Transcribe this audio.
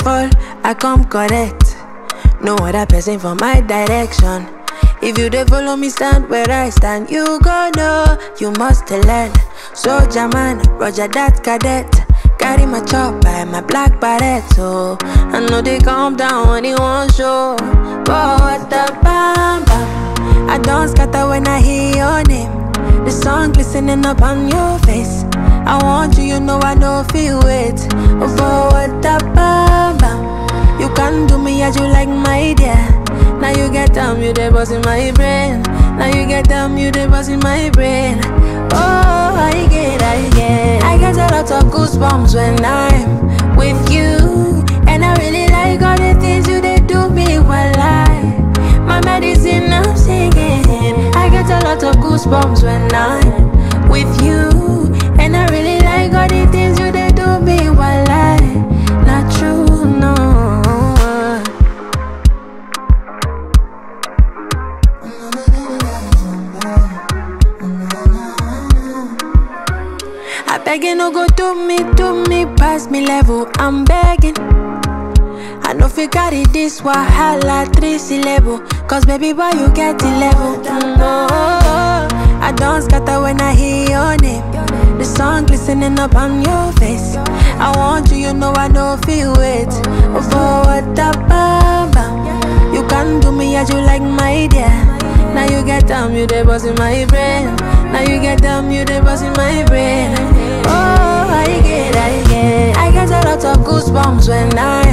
fall, I come correct. No other person for my direction. If you dey follow me, stand where I stand. You go know, you must learn. Soldier man, Roger that cadet. Carry my chop by my black barret. So I know they calm down when he won't show. But what the bam bam, I don't scatter when I hear your name. The song glistening up on your face. I want you, you know I don't feel it. For what the bam bam, you can do me as you like, my dear. Now you get down, you dey bust in my brain. Now you get down, you dey bust in my brain. Oh, I get a lot of goosebumps when I'm with you. And I really like all the things you dey do me while my medicine I'm singing. I get a lot of goosebumps when I'm with you. And I really like all the things you dey do me while not true, no. I begging no go do me, pass me level, I'm begging. I know if you carry this wahala 3 syllable, cause baby boy you get 11. No, I don't scatter when I hear your name. The song glistening up on your face. I want you, you know I don't feel it. For what the bam bam, you can do me as you like, my dear. Now you get down, you dey bust in my brain. Now you get down, you dey bust in my brain. Oh, I get a lot of goosebumps when